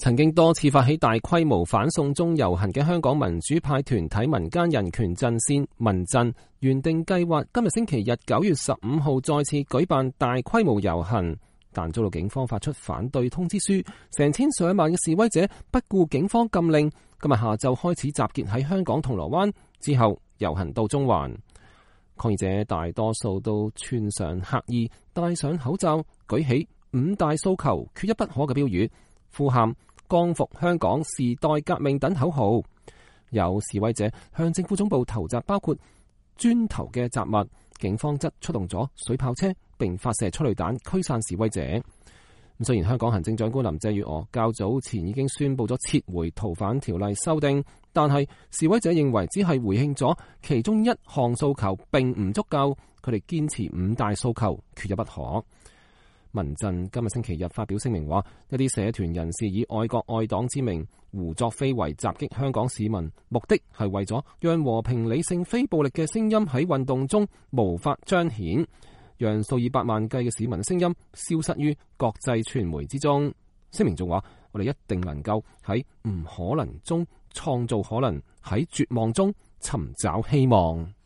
曾經多次發起大規模反送中遊行嘅香港民主派團體民間人權陣線民陣，原定計劃今日星期日9月15號再次舉辦大規模遊行，但遭到警方發出反對通知書，成千上萬嘅示威者不顧警方禁令，今日下晝開始集結喺香港銅鑼灣，之後遊行到中環。抗議者大多數都穿上黑衣，戴上口罩，舉起5大訴求缺一不可嘅標語，呼喊光復香港、時代革命等口號。有示威者向政府總部投擲包括磚頭嘅雜物，警方則出動咗水炮車並發射催淚彈驅散示威者。雖然香港行政長官林鄭月娥較早前已經宣布咗撤回逃犯條例修訂，但係示威者認為只係回應咗其中一項訴求並唔足夠，佢哋堅持5大訴求缺一不可。民陣今日星期日發表聲明話，一啲社團人士以愛國愛黨之名胡作非為襲擊香港市民，目的係為咗讓和平理性非暴力嘅聲音喺運動中無法彰顯，讓數以百萬計嘅市民嘅聲音消失於國際傳媒之中。聲明仲話，我哋一定能夠喺唔可能中創造可能，喺絕望中尋找希望。